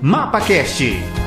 MapaCast.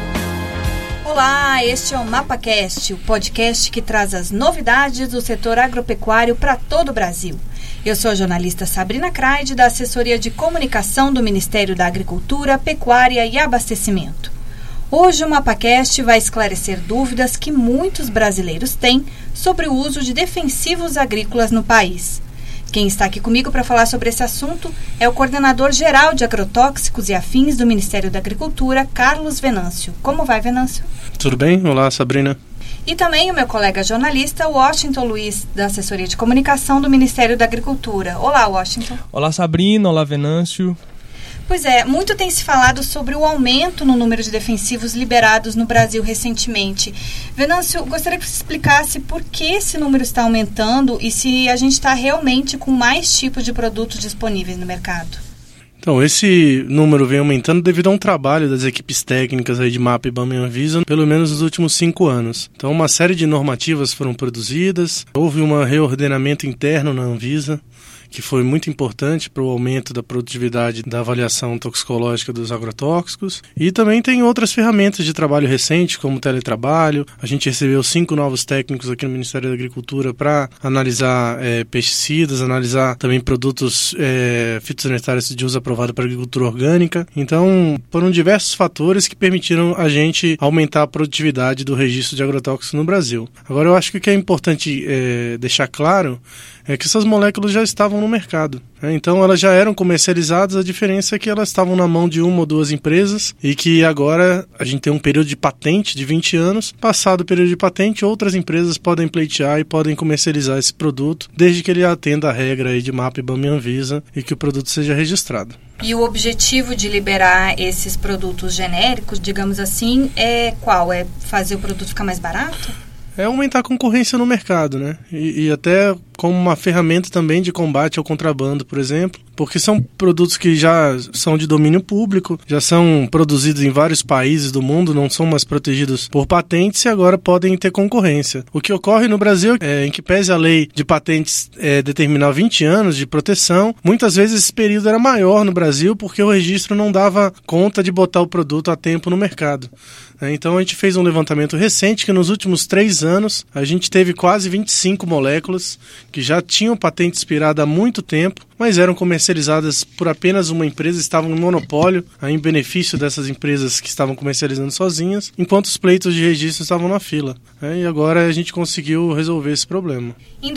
Olá, este é o MapaCast, o podcast que traz as novidades do setor agropecuário para todo o Brasil. Eu sou a jornalista Sabrina Craide, da Assessoria de Comunicação do Ministério da Agricultura, Pecuária e Abastecimento. Hoje o MapaCast vai esclarecer dúvidas que muitos brasileiros têm sobre o uso de defensivos agrícolas no país. Quem está aqui comigo para falar sobre esse assunto é o coordenador geral de agrotóxicos e afins do Ministério da Agricultura, Carlos Venâncio. Como vai, Venâncio? Tudo bem? Olá, Sabrina. E também o meu colega jornalista, Washington Luiz, da Assessoria de Comunicação do Ministério da Agricultura. Olá, Washington. Olá, Sabrina. Olá, Venâncio. Pois é, muito tem se falado sobre o aumento no número de defensivos liberados no Brasil recentemente. Venâncio, gostaria que você explicasse por que esse número está aumentando e se a gente está realmente com mais tipos de produtos disponíveis no mercado. Então, esse número vem aumentando devido a um trabalho das equipes técnicas aí de MAPA, IBAMA e Anvisa, pelo menos nos últimos 5 anos. Então, uma série de normativas foram produzidas, houve um reordenamento interno na Anvisa, que foi muito importante para o aumento da produtividade da avaliação toxicológica dos agrotóxicos. E também tem outras ferramentas de trabalho recente, como o teletrabalho. A gente recebeu 5 novos técnicos aqui no Ministério da Agricultura para analisar pesticidas, analisar também produtos fitossanitários de uso aprovado para agricultura orgânica. Então, foram diversos fatores que permitiram a gente aumentar a produtividade do registro de agrotóxicos no Brasil. Agora, eu acho que o que é importante deixar claro é que essas moléculas já estavam no mercado. Então elas já eram comercializadas, a diferença é que elas estavam na mão de 1 ou 2 empresas e que agora a gente tem um período de patente de 20 anos. Passado o período de patente, outras empresas podem pleitear e podem comercializar esse produto, desde que ele atenda a regra aí de MAPA, IBAMA e Anvisa e que o produto seja registrado. E o objetivo de liberar esses produtos genéricos, digamos assim, é qual? É fazer o produto ficar mais barato? É aumentar a concorrência no mercado, né? E até como uma ferramenta também de combate ao contrabando, por exemplo, porque são produtos que já são de domínio público, já são produzidos em vários países do mundo, não são mais protegidos por patentes e agora podem ter concorrência. O que ocorre no Brasil é em que pese a lei de patentes determinar 20 anos de proteção, muitas vezes esse período era maior no Brasil porque o registro não dava conta de botar o produto a tempo no mercado. Então a gente fez um levantamento recente que nos últimos 3 anos a gente teve quase 25 moléculas que já tinham patente expirada há muito tempo, mas eram comercializadas por apenas uma empresa, estavam em monopólio, em benefício dessas empresas que estavam comercializando sozinhas, enquanto os pleitos de registro estavam na fila. E agora a gente conseguiu resolver esse problema. Em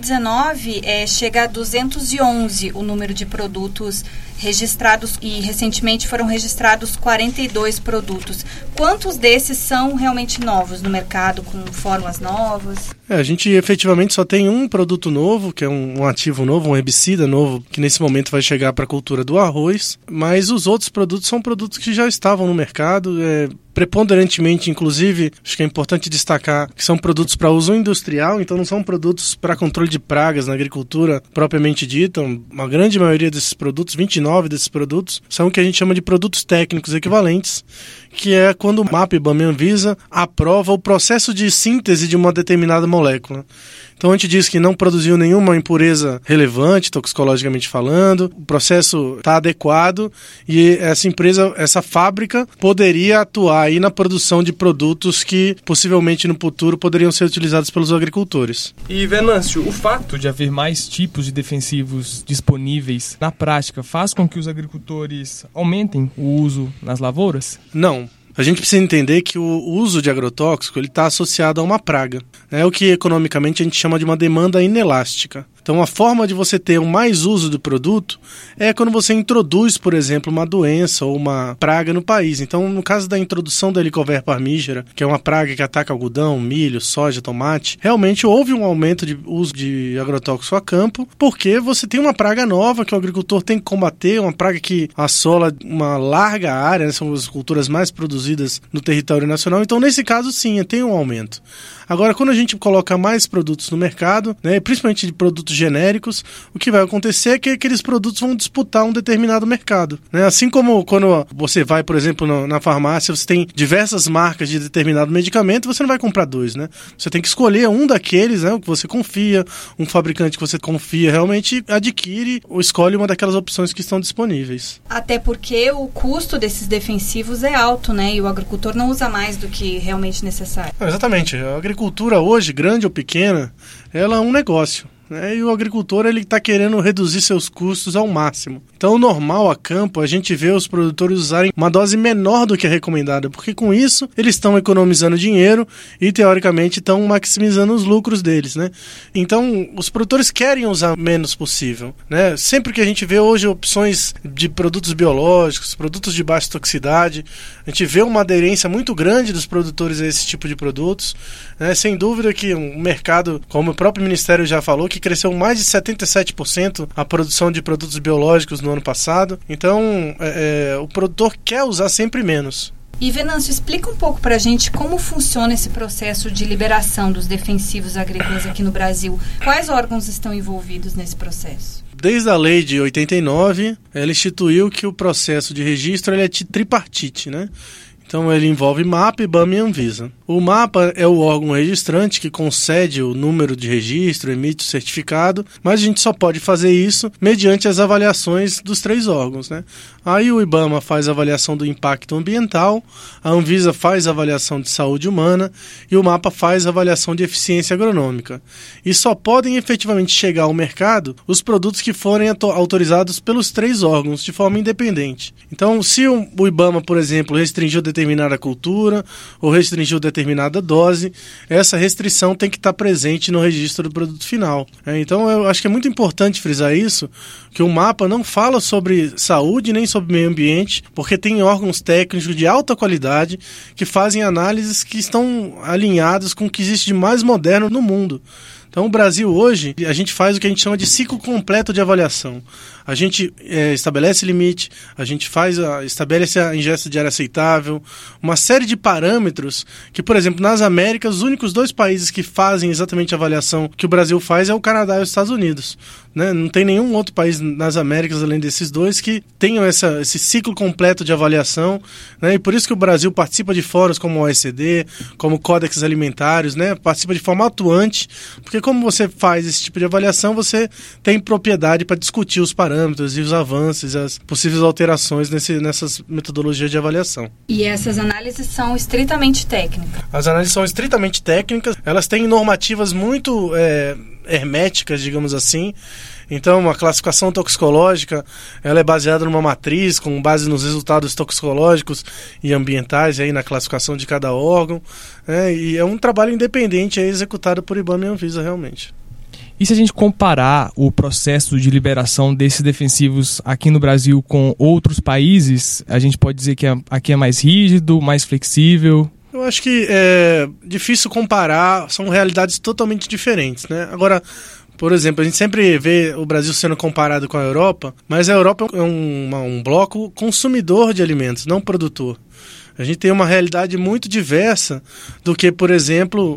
2019, chega a 211 o número de produtos registrados e recentemente foram registrados 42 produtos. Quantos desses são realmente novos no mercado, com fórmulas novas? A gente efetivamente só tem um produto novo, que é um ativo novo, um herbicida novo, que nesse momento vai chegar para a cultura do arroz, mas os outros produtos são produtos que já estavam no mercado, preponderantemente, inclusive, acho que é importante destacar que são produtos para uso industrial, então não são produtos para controle de pragas na agricultura propriamente dita. Uma grande maioria desses produtos, 29 desses produtos, são o que a gente chama de produtos técnicos equivalentes, que é quando o MAPA, IBAMA e Anvisa aprova o processo de síntese de uma determinada molécula. Então a gente diz que não produziu nenhuma impureza relevante, toxicologicamente falando, o processo está adequado e essa empresa, essa fábrica, poderia atuar aí na produção de produtos que possivelmente no futuro poderiam ser utilizados pelos agricultores. E Venâncio, o fato de haver mais tipos de defensivos disponíveis na prática faz com que os agricultores aumentem o uso nas lavouras? Não. A gente precisa entender que o uso de agrotóxico está associado a uma praga. É o que economicamente a gente chama de uma demanda inelástica. Então a forma de você ter mais uso do produto é quando você introduz, por exemplo, uma doença ou uma praga no país. Então no caso da introdução da Helicoverpa parmígera, que é uma praga que ataca algodão, milho, soja, tomate, realmente houve um aumento de uso de agrotóxico a campo, porque você tem uma praga nova que o agricultor tem que combater, uma praga que assola uma larga área, né? São as culturas mais produzidas no território nacional. Então nesse caso sim, tem um aumento. Agora quando a gente coloca mais produtos no mercado, né, principalmente de produtos produtos genéricos, o que vai acontecer é que aqueles produtos vão disputar um determinado mercado, né? Assim como quando você vai, por exemplo, na farmácia, você tem diversas marcas de determinado medicamento, você não vai comprar 2, né? Você tem que escolher um daqueles, né, que você confia, um fabricante que você confia, realmente adquire ou escolhe uma daquelas opções que estão disponíveis. Até porque o custo desses defensivos é alto, né? E o agricultor não usa mais do que realmente necessário. Exatamente. A agricultura hoje, grande ou pequena, ela é um negócio. E o agricultor está querendo reduzir seus custos ao máximo. Então, o normal a campo, a gente vê os produtores usarem uma dose menor do que a recomendada, porque com isso eles estão economizando dinheiro e, teoricamente, estão maximizando os lucros deles, né? Então, os produtores querem usar menos possível, né? Sempre que a gente vê hoje opções de produtos biológicos, produtos de baixa toxicidade, a gente vê uma aderência muito grande dos produtores a esse tipo de produtos, né? Sem dúvida que um mercado, como o próprio Ministério já falou, que cresceu mais de 77% a produção de produtos biológicos no ano passado. Então, o produtor quer usar sempre menos. E, Venâncio, explica um pouco pra gente como funciona esse processo de liberação dos defensivos agrícolas aqui no Brasil. Quais órgãos estão envolvidos nesse processo? Desde a lei de 89, ela instituiu que o processo de registro ele é tripartite, né? Então ele envolve MAPA, IBAMA e Anvisa. O MAPA é o órgão registrante que concede o número de registro, emite o certificado, mas a gente só pode fazer isso mediante as avaliações dos 3 órgãos, né? Aí o IBAMA faz a avaliação do impacto ambiental, a Anvisa faz a avaliação de saúde humana e o MAPA faz a avaliação de eficiência agronômica. E só podem efetivamente chegar ao mercado os produtos que forem autorizados pelos 3 órgãos de forma independente. Então, se o IBAMA, por exemplo, restringiu determinada cultura ou restringiu determinada dose, essa restrição tem que estar presente no registro do produto final. Então, eu acho que é muito importante frisar isso, que o MAPA não fala sobre saúde nem sobre meio ambiente, porque tem órgãos técnicos de alta qualidade que fazem análises que estão alinhadas com o que existe de mais moderno no mundo. Então, o Brasil hoje, a gente faz o que a gente chama de ciclo completo de avaliação. A gente estabelece limite, a gente estabelece a ingesta diária aceitável, uma série de parâmetros que, por exemplo, nas Américas, os únicos 2 países que fazem exatamente a avaliação que o Brasil faz é o Canadá e os Estados Unidos, né? Não tem nenhum outro país nas Américas, além desses 2, que tenham esse ciclo completo de avaliação, né? E por isso que o Brasil participa de fóruns como o OECD, como Códex Alimentares, né? Participa de forma atuante, porque como você faz esse tipo de avaliação, você tem propriedade para discutir os parâmetros e os avanços, as possíveis alterações nessas metodologias de avaliação. E essas análises são estritamente técnicas? As análises são estritamente técnicas, elas têm normativas muito herméticas, digamos assim. Então, a classificação toxicológica ela é baseada numa matriz com base nos resultados toxicológicos e ambientais aí na classificação de cada órgão, e é um trabalho independente executado por IBAMA e Anvisa realmente. E se a gente comparar o processo de liberação desses defensivos aqui no Brasil com outros países, a gente pode dizer que aqui é mais rígido, mais flexível? Eu acho que é difícil comparar, são realidades totalmente diferentes, né? Agora, por exemplo, a gente sempre vê o Brasil sendo comparado com a Europa, mas a Europa é um bloco consumidor de alimentos, não produtor. A gente tem uma realidade muito diversa do que, por exemplo,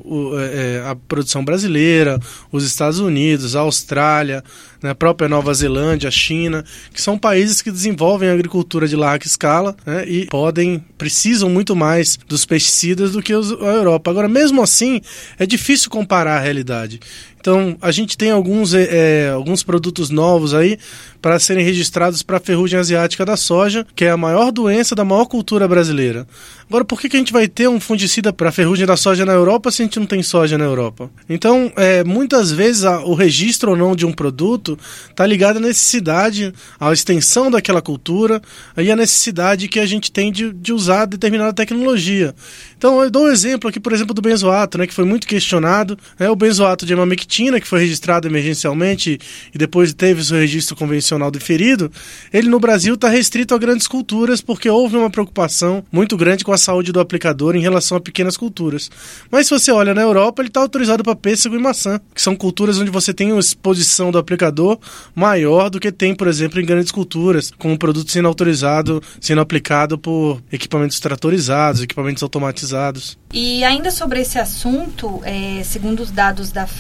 a produção brasileira, os Estados Unidos, a Austrália, né, a própria Nova Zelândia, a China, que são países que desenvolvem a agricultura de larga escala, né, e precisam muito mais dos pesticidas do que a Europa. Agora, mesmo assim, é difícil comparar a realidade. Então, a gente tem alguns produtos novos aí para serem registrados para a ferrugem asiática da soja, que é a maior doença da maior cultura brasileira. Agora, por que a gente vai ter um fungicida para a ferrugem da soja na Europa se a gente não tem soja na Europa? Então, muitas vezes o registro ou não de um produto está ligado à necessidade, à extensão daquela cultura e à necessidade que a gente tem de usar determinada tecnologia. Então, eu dou um exemplo aqui, por exemplo, do benzoato, né, que foi muito questionado. O benzoato de amamectina, que foi registrado emergencialmente e depois teve seu registro convencional diferido, ele no Brasil está restrito a grandes culturas porque houve uma preocupação muito grande com a saúde do aplicador em relação a pequenas culturas. Mas se você olha na Europa, ele está autorizado para pêssego e maçã, que são culturas onde você tem uma exposição do aplicador maior do que tem, por exemplo, em grandes culturas, com o produto sendo autorizado, sendo aplicado por equipamentos tratorizados, equipamentos automatizados. E ainda sobre esse assunto, segundo os dados da FAO,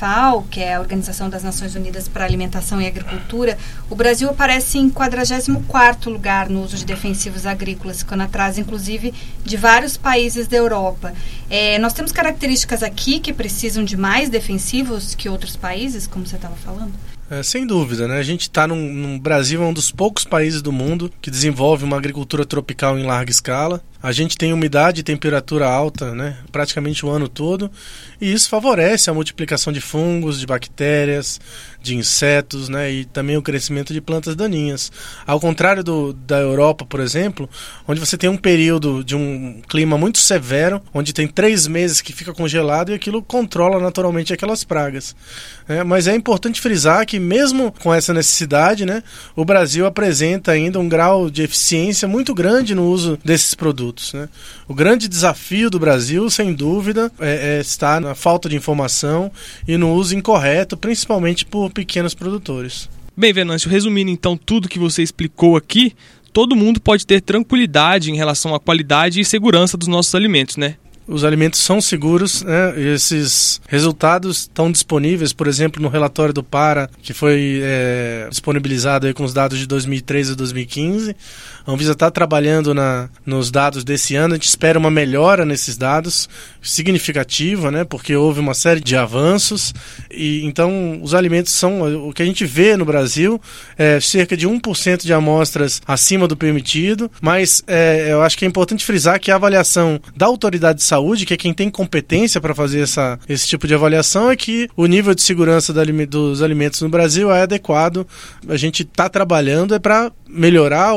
que é a Organização das Nações Unidas para a Alimentação e Agricultura, o Brasil aparece em 44º lugar no uso de defensivos agrícolas, ficando atrás, inclusive, de vários países da Europa. Nós temos características aqui que precisam de mais defensivos que outros países, como você estava falando? Sem dúvida, né? A gente está no Brasil, é um dos poucos países do mundo que desenvolve uma agricultura tropical em larga escala. A gente tem umidade e temperatura alta, né, praticamente o ano todo, e isso favorece a multiplicação de fungos, de bactérias, de insetos, né, e também o crescimento de plantas daninhas. Ao contrário da Europa, por exemplo, onde você tem um período de um clima muito severo, onde tem 3 meses que fica congelado e aquilo controla naturalmente aquelas pragas. Mas é importante frisar que mesmo com essa necessidade, né, o Brasil apresenta ainda um grau de eficiência muito grande no uso desses produtos. Né? O grande desafio do Brasil, sem dúvida, está na falta de informação e no uso incorreto, principalmente por pequenos produtores. Bem, Venâncio, resumindo então tudo que você explicou aqui, todo mundo pode ter tranquilidade em relação à qualidade e segurança dos nossos alimentos, né? Os alimentos são seguros, né? Esses resultados estão disponíveis, por exemplo, no relatório do PARA, que foi disponibilizado aí com os dados de 2013 e 2015. A Anvisa está trabalhando nos dados desse ano, a gente espera uma melhora nesses dados significativa, né? Porque houve uma série de avanços, e então os alimentos são, o que a gente vê no Brasil, cerca de 1% de amostras acima do permitido, mas eu acho que é importante frisar que a avaliação da autoridade de saúde, que é quem tem competência para fazer esse tipo de avaliação, é que o nível de segurança dos alimentos no Brasil é adequado. A gente está trabalhando para melhorar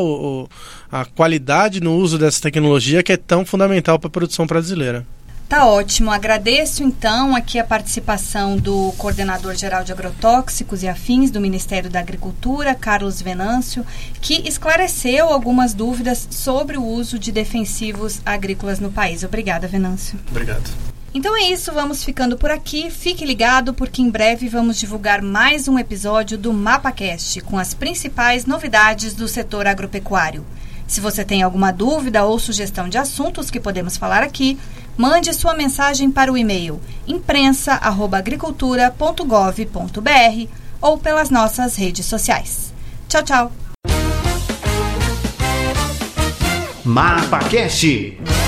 a qualidade no uso dessa tecnologia, que é tão fundamental para a produção brasileira. Tá ótimo. Agradeço, então, aqui a participação do Coordenador-Geral de Agrotóxicos e Afins do Ministério da Agricultura, Carlos Venâncio, que esclareceu algumas dúvidas sobre o uso de defensivos agrícolas no país. Obrigada, Venâncio. Obrigado. Então é isso, vamos ficando por aqui. Fique ligado, porque em breve vamos divulgar mais um episódio do MapaCast, com as principais novidades do setor agropecuário. Se você tem alguma dúvida ou sugestão de assuntos que podemos falar aqui, mande sua mensagem para o e-mail imprensa@agricultura.gov.br ou pelas nossas redes sociais. Tchau, tchau! MapaCast.